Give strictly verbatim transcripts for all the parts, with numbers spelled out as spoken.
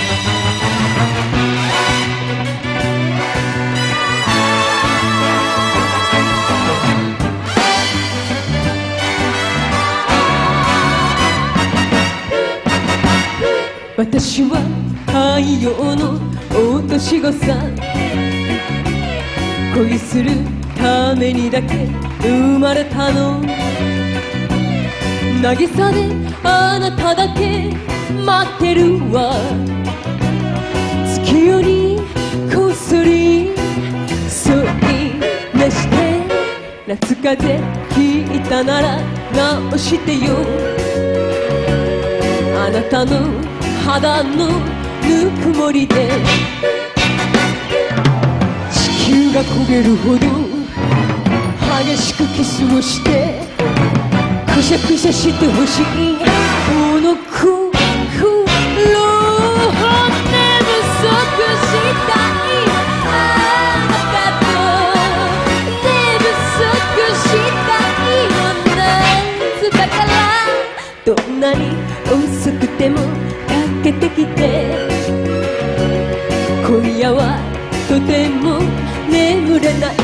私は太陽の落とし子さ、恋するためにだけ生まれたの。渚であなただけ待ってるわ。月夜にこっそり添い寝して、夏風ひいたなら直してよ。あなたの肌のぬくもりで地球が焦げるほど激しくキスをして、くしゃくしゃしてほしいこの心。寝不足したいあなたと、寝不足したいの夏だから、どんなに遅くてもかけてきて、今夜はとても眠れない。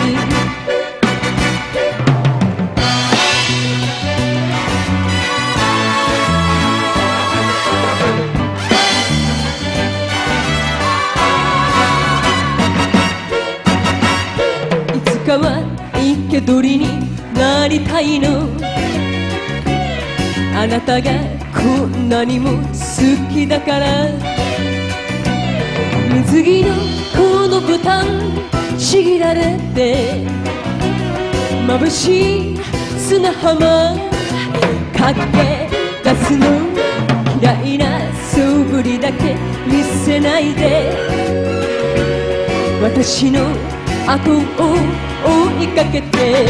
いつかは生け捕りになりたいの。あなたがこんなにも好きだから。水着のこのボタンちぎられて、眩しい砂浜駆け出すの。嫌いな素振りだけ見せないで、私の後を追いかけて。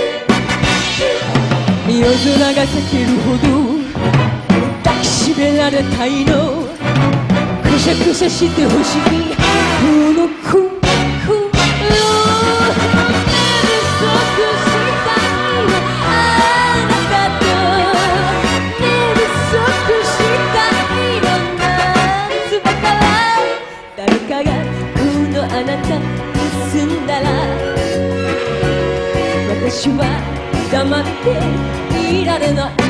夜空が裂けるほど抱きしめられたいの。くしゃくしゃしてほしいこの心。寝不足したいあなたと、寝不足したいの夏だから、誰かがこのあなた盗んだら、私は黙っていられない。